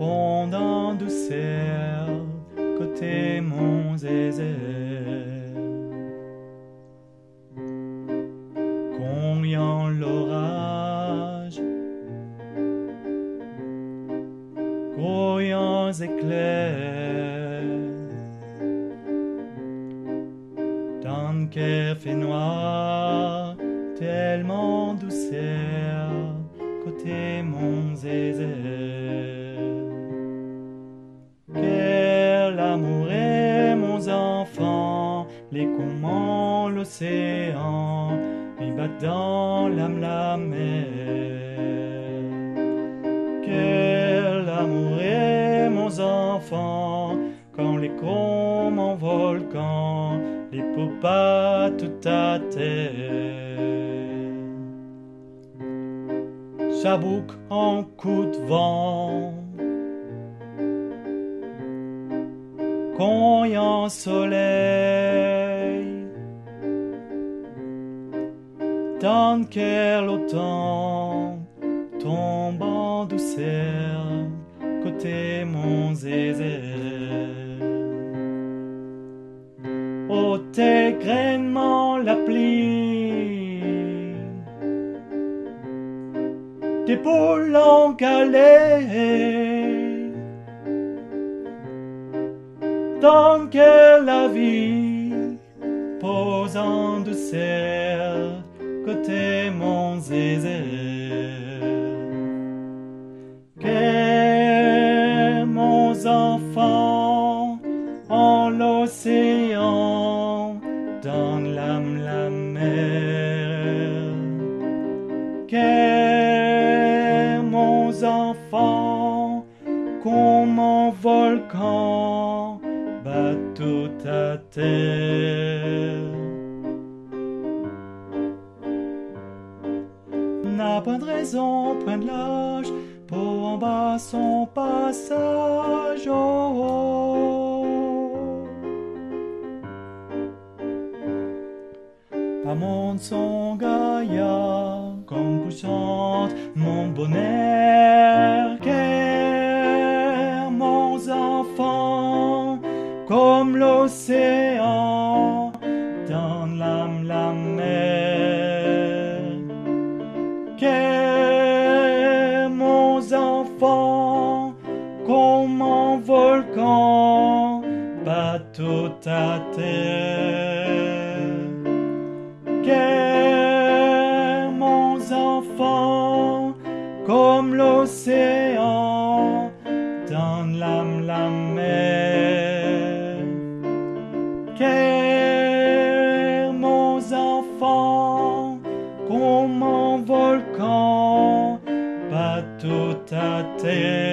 fondant douceur côté monts et airs. Cognant l'orage, grouillants éclairs, d'un cœur fait noir, tellement douceur côté monts et airs. Quel amour est mon enfant, les comment l'océan lui bat dans l'âme la mer. Quel amour est mon enfant, quand les comme en volcan, les peaux battent toute à terre. Chabouc en coup de vent, cognant soleil, dans quel automne tombe en douceur côté monts et airs. Au grainement la pluie, des poules en galets, dans que la vie pose en douceur côté monts et airs. Que mon enfant en l'océan, dans l'âme la mer. Que mon enfant comme un volcan bat tout à terre. N'a point de raison, point de l'âge, pour en bas son passage. Pas monde son gaillard, comme poussante mon bonheur. Qu'est mon enfant, comme l'océan, dans l'âme la mer. Qu'est mon enfant, comme un volcan, bat tout à terre. Qu'est mon enfant, comme l'océan, dans l'âme la mer. Qu'est mon enfant, comme un volcan, bat tout à terre.